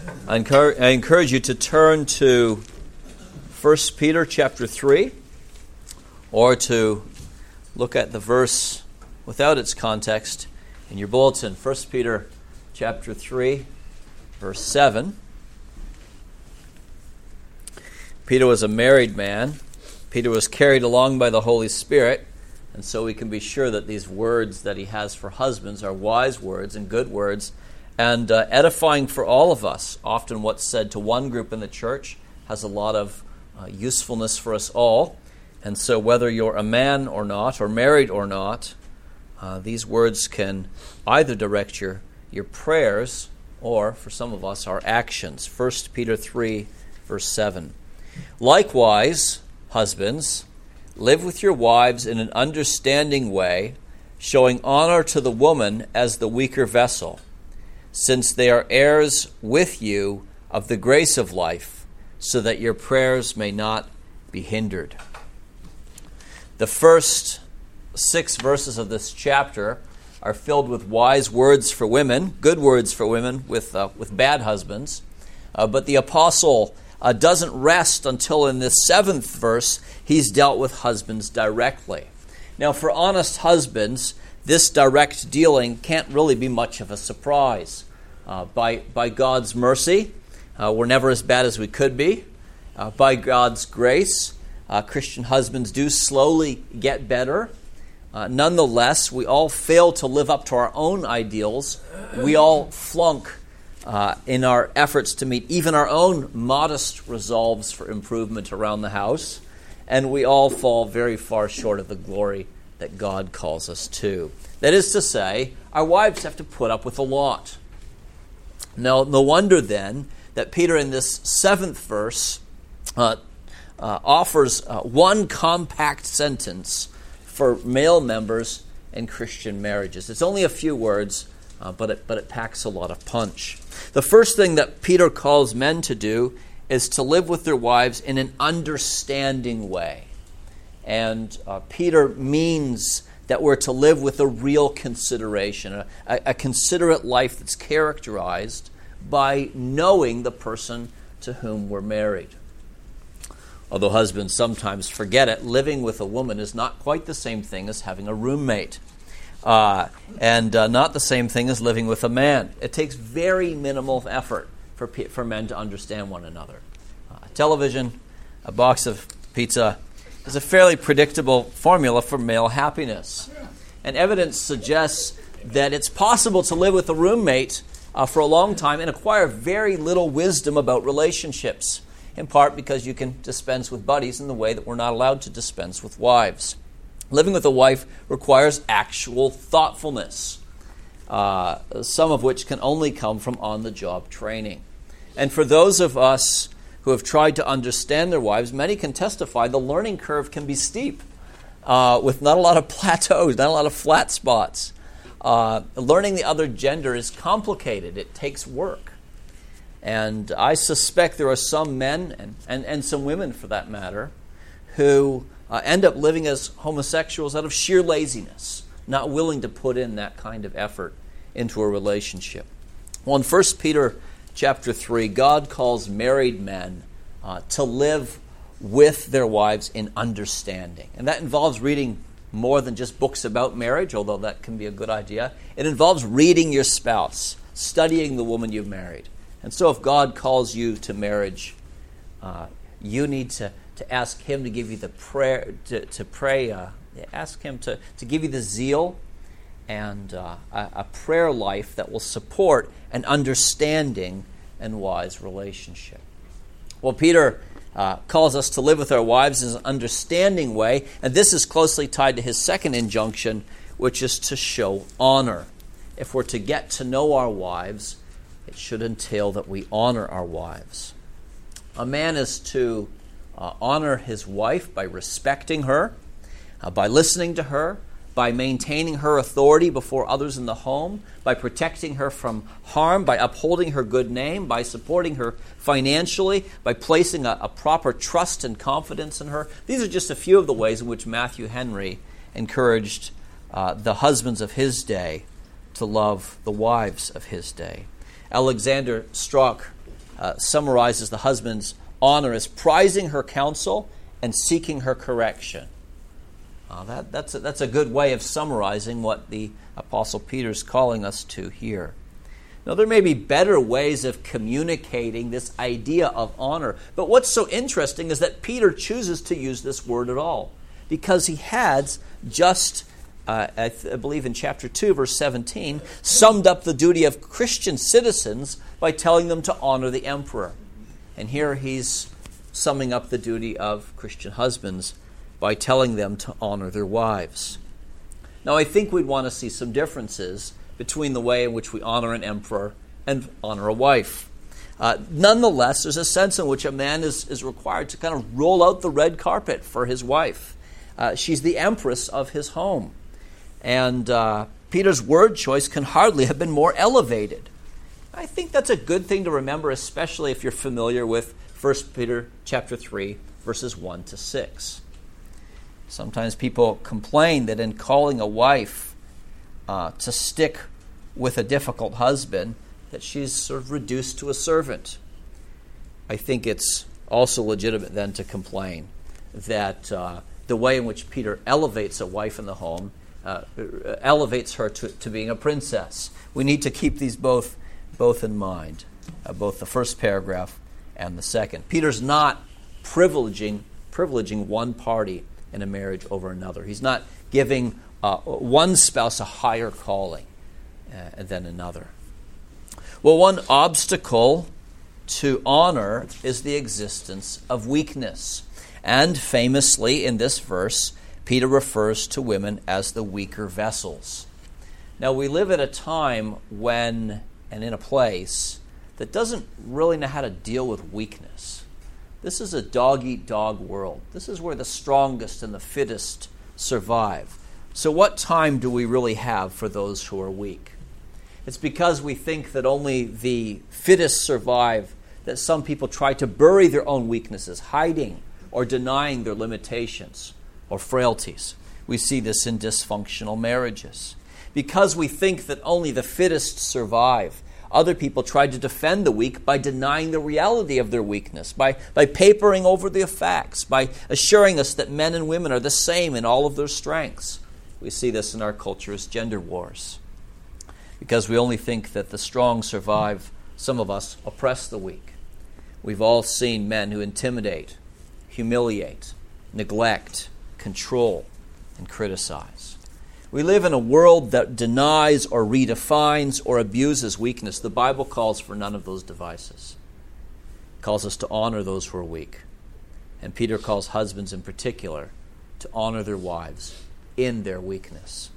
I encourage you to turn to 1 Peter chapter 3, or to look at the verse without its context in your bulletin. 1 Peter chapter 3, verse 7. Peter was a married man. Peter was carried along by the Holy Spirit, and so we can be sure that these words that he has for husbands are wise words and good words, and edifying for all of us. Often what's said to one group in the church has a lot of usefulness for us all. And so whether you're a man or not, or married or not, these words can either direct your prayers or, for some of us, our actions. 1 Peter 3, verse 7. Likewise, husbands, live with your wives in an understanding way, showing honor to the woman as the weaker vessel, since they are heirs with you of the grace of life, so that your prayers may not be hindered. The first 6 verses of this chapter are filled with wise words for women, good words for women with bad husbands. But the apostle doesn't rest until in this 7th verse he's dealt with husbands directly. Now, for honest husbands, this direct dealing can't really be much of a surprise. By God's mercy, we're never as bad as we could be. By God's grace, Christian husbands do slowly get better. Nonetheless, we all fail to live up to our own ideals. We all flunk in our efforts to meet even our own modest resolves for improvement around the house. And we all fall very far short of the glory that God calls us to. That is to say, our wives have to put up with a lot. Now, no wonder then that Peter in this 7th verse offers one compact sentence for male members in Christian marriages. It's only a few words, but it packs a lot of punch. The first thing that Peter calls men to do is to live with their wives in an understanding way. And Peter means that we're to live with a real consideration, a considerate life that's characterized by knowing the person to whom we're married. Although husbands sometimes forget it, living with a woman is not quite the same thing as having a roommate, and not the same thing as living with a man. It takes very minimal effort for men to understand one another. A television, a box of pizza, is a fairly predictable formula for male happiness. And evidence suggests that it's possible to live with a roommate for a long time and acquire very little wisdom about relationships, in part because you can dispense with buddies in the way that we're not allowed to dispense with wives. Living with a wife requires actual thoughtfulness, some of which can only come from on-the-job training. And for those of us who have tried to understand their wives, many can testify the learning curve can be steep, with not a lot of plateaus, not a lot of flat spots. Learning the other gender is complicated. It takes work. And I suspect there are some men, and some women for that matter, who end up living as homosexuals out of sheer laziness, not willing to put in that kind of effort into a relationship. Well, in 1 Peter chapter 3, God calls married men to live with their wives in understanding. And that involves reading more than just books about marriage, although that can be a good idea. It involves reading your spouse, studying the woman you've married. And so if God calls you to marriage, you need to ask Him to give you the prayer, to pray, ask Him to give you the zeal and a prayer life that will support an understanding and wise relationship. Well, Peter calls us to live with our wives in an understanding way, and this is closely tied to his second injunction, which is to show honor. If we're to get to know our wives, it should entail that we honor our wives. A man is to honor his wife by respecting her, by listening to her, by maintaining her authority before others in the home, by protecting her from harm, by upholding her good name, by supporting her financially, by placing a proper trust and confidence in her. These are just a few of the ways in which Matthew Henry encouraged the husbands of his day to love the wives of his day. Alexander Strauch summarizes the husband's honor as prizing her counsel and seeking her correction. That's a good way of summarizing what the Apostle Peter is calling us to here. Now, there may be better ways of communicating this idea of honor, but what's so interesting is that Peter chooses to use this word at all, because he had just, I believe in chapter 2, verse 17, summed up the duty of Christian citizens by telling them to honor the emperor. And here he's summing up the duty of Christian husbands by telling them to honor their wives. Now, I think we'd want to see some differences between the way in which we honor an emperor and honor a wife. Nonetheless, there's a sense in which a man is required to kind of roll out the red carpet for his wife. She's the empress of his home. And Peter's word choice can hardly have been more elevated. I think that's a good thing to remember, especially if you're familiar with 1 Peter chapter 3, verses 1 to 6. Sometimes people complain that in calling a wife to stick with a difficult husband, that she's sort of reduced to a servant. I think it's also legitimate then to complain that the way in which Peter elevates a wife in the home elevates her to being a princess. We need to keep these both in mind, both the first paragraph and the second. Peter's not privileging one party in a marriage over another. He's not giving one spouse a higher calling than another. Well, one obstacle to honor is the existence of weakness. And famously in this verse, Peter refers to women as the weaker vessels. Now, we live at a time when, and in a place, that doesn't really know how to deal with weakness. This is a dog-eat-dog world. This is where the strongest and the fittest survive. So what time do we really have for those who are weak? It's because we think that only the fittest survive that some people try to bury their own weaknesses, hiding or denying their limitations or frailties. We see this in dysfunctional marriages. Because we think that only the fittest survive, other people try to defend the weak by denying the reality of their weakness, by papering over the facts, by assuring us that men and women are the same in all of their strengths. We see this in our culture's gender wars. Because we only think that the strong survive, some of us oppress the weak. We've all seen men who intimidate, humiliate, neglect, control, and criticize. We live in a world that denies or redefines or abuses weakness. The Bible calls for none of those devices. It calls us to honor those who are weak. And Peter calls husbands in particular to honor their wives in their weakness.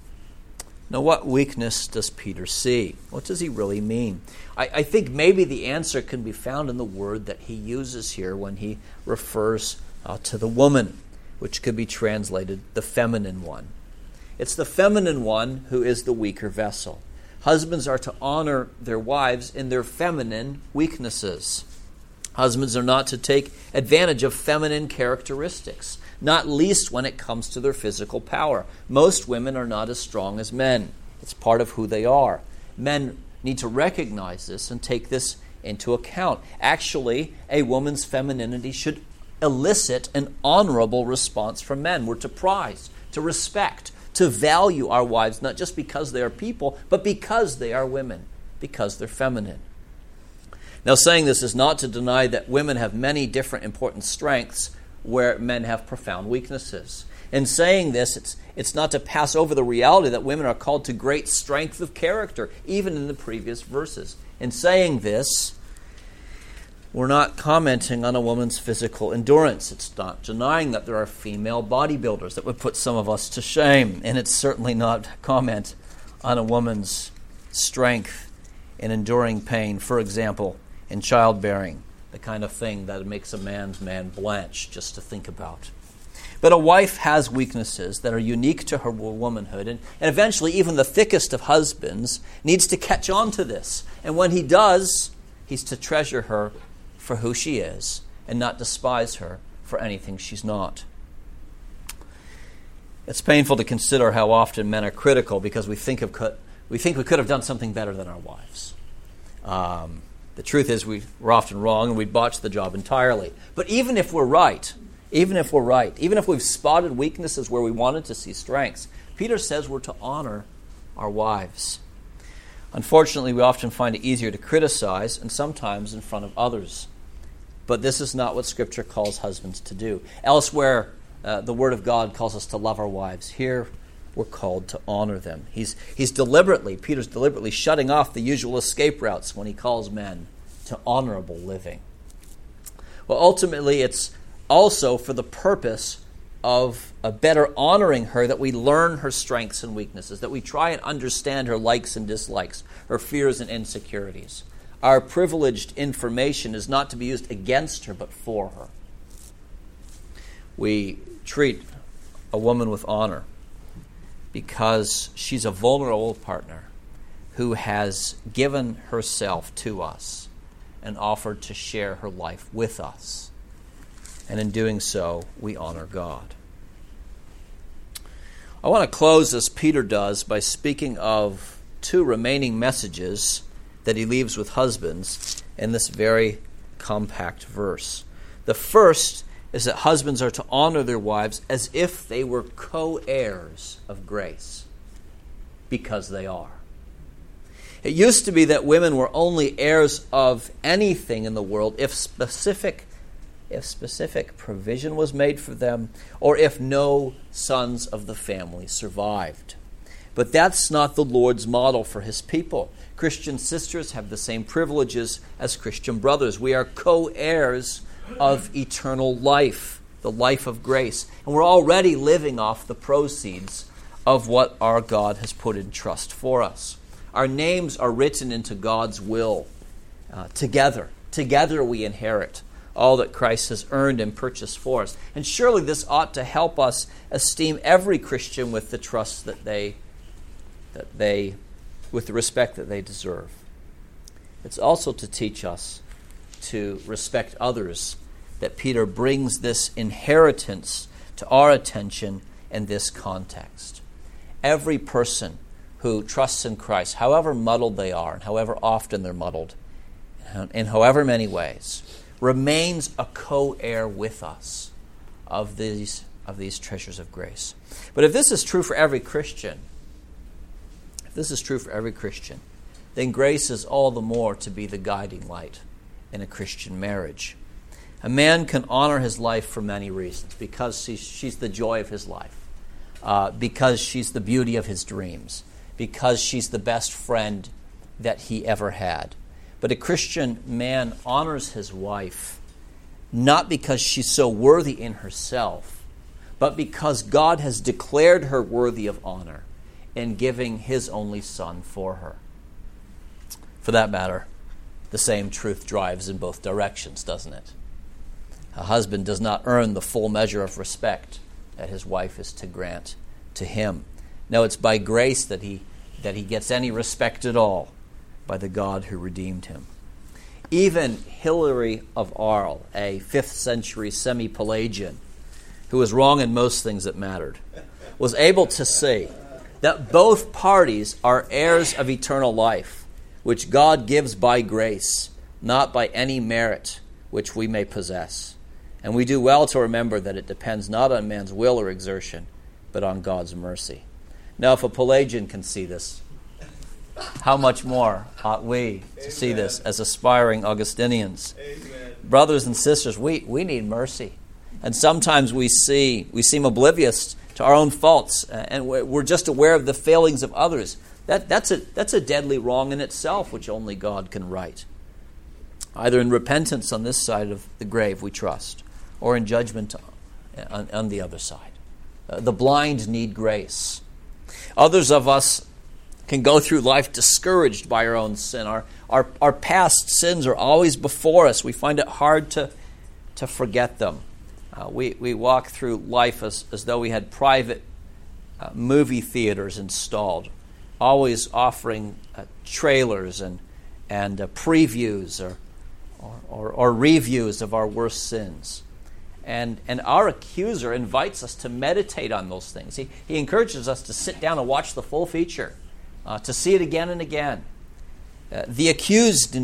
Now, what weakness does Peter see? What does he really mean? I think maybe the answer can be found in the word that he uses here when he refers to the woman, which could be translated the feminine one. It's the feminine one who is the weaker vessel. Husbands are to honor their wives in their feminine weaknesses. Husbands are not to take advantage of feminine characteristics, not least when it comes to their physical power. Most women are not as strong as men. It's part of who they are. Men need to recognize this and take this into account. Actually, a woman's femininity should elicit an honorable response from men. We're to prize, to respect, to value our wives, not just because they are people, but because they are women, because they're feminine. Now, saying this is not to deny that women have many different important strengths where men have profound weaknesses. In saying this, it's not to pass over the reality that women are called to great strength of character, even in the previous verses. In saying this, we're not commenting on a woman's physical endurance. It's not denying that there are female bodybuilders that would put some of us to shame. And it's certainly not comment on a woman's strength in enduring pain, for example, in childbearing, the kind of thing that makes a man's man blanch just to think about. But a wife has weaknesses that are unique to her womanhood, and eventually even the thickest of husbands needs to catch on to this. And when he does, he's to treasure her for who she is and not despise her for anything she's not. It's painful to consider how often men are critical because we think we could have done something better than our wives. The truth is we're often wrong and we botch the job entirely. But even if we're right, even if we've spotted weaknesses where we wanted to see strengths, Peter says we're to honor our wives. Unfortunately, we often find it easier to criticize, and sometimes in front of others. But this is not what Scripture calls husbands to do. Elsewhere, the Word of God calls us to love our wives. Here, we're called to honor them. Peter's deliberately shutting off the usual escape routes when he calls men to honorable living. Well, ultimately, it's also for the purpose of a better honoring her that we learn her strengths and weaknesses, that we try and understand her likes and dislikes, her fears and insecurities. Our privileged information is not to be used against her, but for her. We treat a woman with honor because she's a vulnerable partner who has given herself to us and offered to share her life with us. And in doing so, we honor God. I want to close, as Peter does, by speaking of two remaining messages that he leaves with husbands in this very compact verse. The first is that husbands are to honor their wives as if they were co-heirs of grace, because they are. It used to be that women were only heirs of anything in the world if specific provision was made for them, or if no sons of the family survived. But that's not the Lord's model for his people. Christian sisters have the same privileges as Christian brothers. We are co-heirs of eternal life, the life of grace. And we're already living off the proceeds of what our God has put in trust for us. Our names are written into God's will. Together we inherit all that Christ has earned and purchased for us. And surely this ought to help us esteem every Christian with the trust with the respect that they deserve. It's also to teach us to respect others that Peter brings this inheritance to our attention in this context. Every person who trusts in Christ, however muddled they are and however often they're muddled, in however many ways, remains a co-heir with us of these treasures of grace. But if this is true for every Christian, then grace is all the more to be the guiding light in a Christian marriage. A man can honor his life for many reasons, because she's the joy of his life, because she's the beauty of his dreams, because she's the best friend that he ever had. But a Christian man honors his wife not because she's so worthy in herself, but because God has declared her worthy of honor in giving his only Son for her. For that matter, the same truth drives in both directions, doesn't it? A husband does not earn the full measure of respect that his wife is to grant to him. No, it's by grace that he gets any respect at all, by the God who redeemed him. Even Hilary of Arles, a 5th century semi-Pelagian, who was wrong in most things that mattered, was able to say that both parties are heirs of eternal life, which God gives by grace, not by any merit which we may possess. And we do well to remember that it depends not on man's will or exertion, but on God's mercy. Now, if a Pelagian can see this, how much more ought we to see this as aspiring Augustinians? Amen. Brothers and sisters, we need mercy. And sometimes we seem oblivious to our own faults, and we're just aware of the failings of others. That's a deadly wrong in itself, which only God can right. Either in repentance on this side of the grave, we trust, or in judgment on the other side. The blind need grace. Others of us can go through life discouraged by our own sin. Our past sins are always before us. We find it hard to forget them. We walk through life as though we had private movie theaters installed, always offering trailers and previews or reviews of our worst sins. And our accuser invites us to meditate on those things. He encourages us to sit down and watch the full feature, to see it again and again. The accused need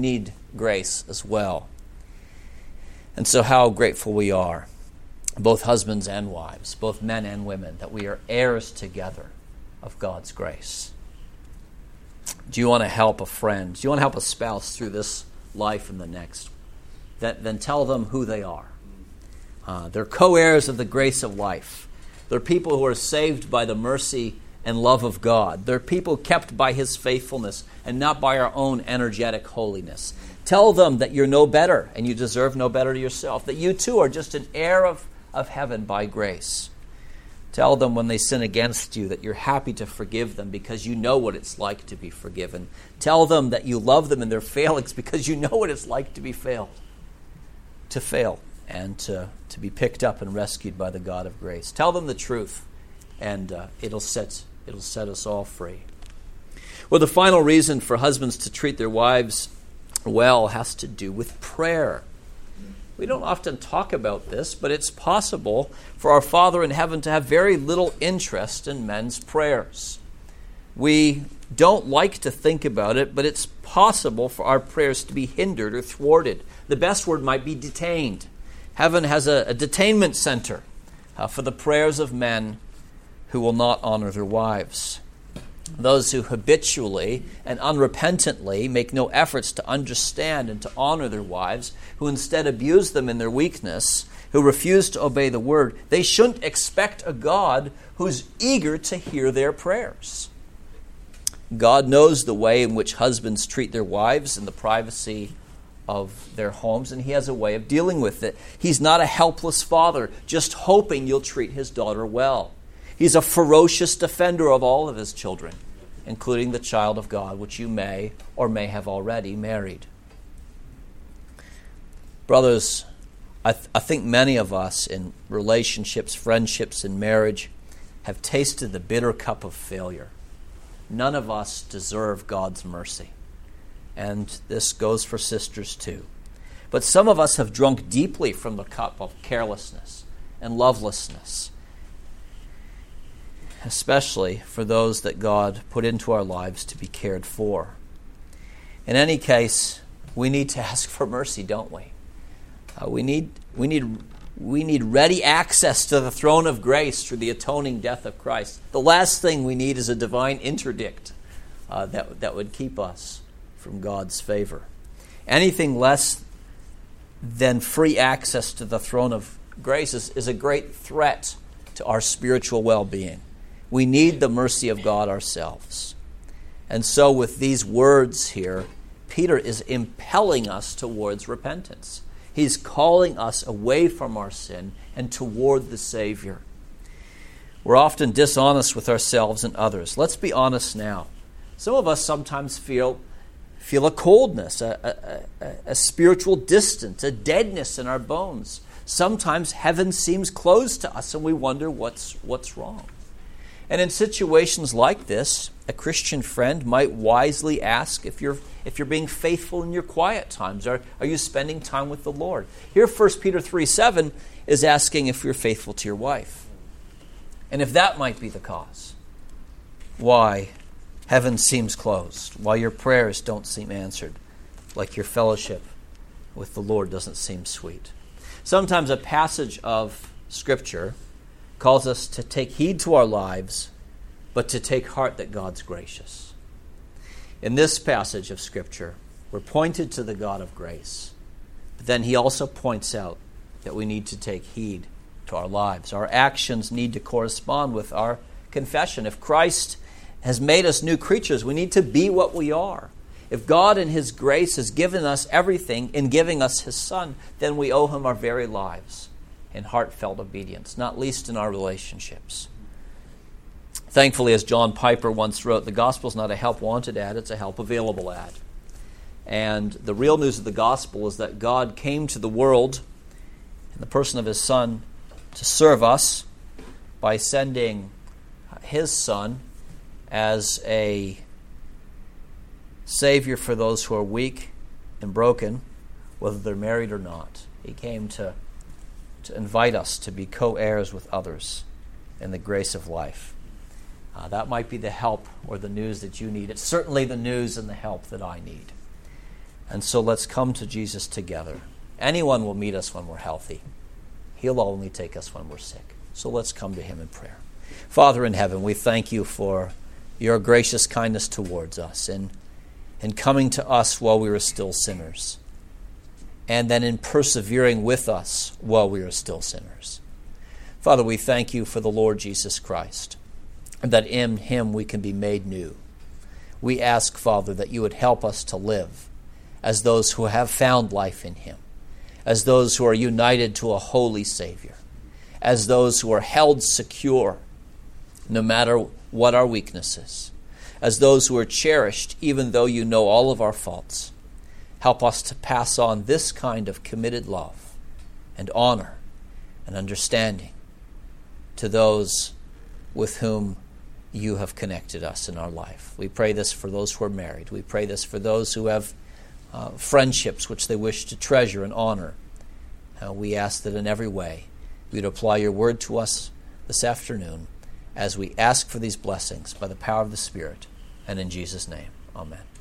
grace as well. And so how grateful we are, both husbands and wives, both men and women, that we are heirs together of God's grace. Do you want to help a friend? Do you want to help a spouse through this life and the next? Then tell them who they are. They're co-heirs of the grace of life. They're people who are saved by the mercy and love of God. They're people kept by His faithfulness and not by our own energetic holiness. Tell them that you're no better and you deserve no better to yourself, that you too are just an heir of heaven by grace. Tell them when they sin against you that you're happy to forgive them because you know what it's like to be forgiven. Tell them that you love them in their failings because you know what it's like to be failed. To fail and to be picked up and rescued by the God of grace. Tell them the truth, and it'll set us all free. Well, the final reason for husbands to treat their wives well has to do with prayer. We don't often talk about this, but it's possible for our Father in heaven to have very little interest in men's prayers. We don't like to think about it, but it's possible for our prayers to be hindered or thwarted. The best word might be detained. Heaven has a detainment center for the prayers of men who will not honor their wives. Those who habitually and unrepentantly make no efforts to understand and to honor their wives, who instead abuse them in their weakness, who refuse to obey the word, they shouldn't expect a God who's eager to hear their prayers. God knows the way in which husbands treat their wives in the privacy of their homes, and He has a way of dealing with it. He's not a helpless father just hoping you'll treat his daughter well. He's a ferocious defender of all of His children, including the child of God, which you may or may have already married. Brothers, I think many of us in relationships, friendships, and marriage have tasted the bitter cup of failure. None of us deserve God's mercy. And this goes for sisters too. But some of us have drunk deeply from the cup of carelessness and lovelessness, especially for those that God put into our lives to be cared for. In any case, we need to ask for mercy, don't we? We need ready access to the throne of grace through the atoning death of Christ. The last thing we need is a divine interdict that would keep us from God's favor. Anything less than free access to the throne of grace is a great threat to our spiritual well-being. We need the mercy of God ourselves. And so with these words here, Peter is impelling us towards repentance. He's calling us away from our sin and toward the Savior. We're often dishonest with ourselves and others. Let's be honest now. Some of us sometimes feel a coldness, a spiritual distance, a deadness in our bones. Sometimes heaven seems closed to us and we wonder what's wrong. And in situations like this, a Christian friend might wisely ask if you're being faithful in your quiet times. Are you spending time with the Lord? Here 1 Peter 3:7 is asking if you're faithful to your wife. And if that might be the cause, why heaven seems closed, why your prayers don't seem answered, like your fellowship with the Lord doesn't seem sweet. Sometimes a passage of Scripture calls us to take heed to our lives, but to take heart that God's gracious. In this passage of Scripture, we're pointed to the God of grace, but then He also points out that we need to take heed to our lives. Our actions need to correspond with our confession. If Christ has made us new creatures, we need to be what we are. If God in His grace has given us everything in giving us His Son, then we owe Him our very lives in heartfelt obedience, not least in our relationships. Thankfully, as John Piper once wrote, the gospel is not a help wanted ad, it's a help available ad. And the real news of the gospel is that God came to the world in the person of His Son to serve us by sending His Son as a Savior for those who are weak and broken, whether they're married or not. He came to invite us to be co-heirs with others in the grace of life. That might be the help or the news that you need. It's certainly the news and the help that I need. And so let's come to Jesus together. Anyone will meet us when we're healthy. He'll only take us when we're sick. So let's come to him in prayer. Father in heaven, we thank you for your gracious kindness towards us in coming to us while we were still sinners, and then in persevering with us while we are still sinners. Father, we thank you for the Lord Jesus Christ, and that in him we can be made new. We ask, Father, that you would help us to live as those who have found life in him, as those who are united to a holy Savior, as those who are held secure no matter what our weaknesses, as those who are cherished even though you know all of our faults. Help us to pass on this kind of committed love and honor and understanding to those with whom you have connected us in our life. We pray this for those who are married. We pray this for those who have friendships which they wish to treasure and honor. We ask that in every way you'd apply your word to us this afternoon as we ask for these blessings by the power of the Spirit, and in Jesus' name, amen.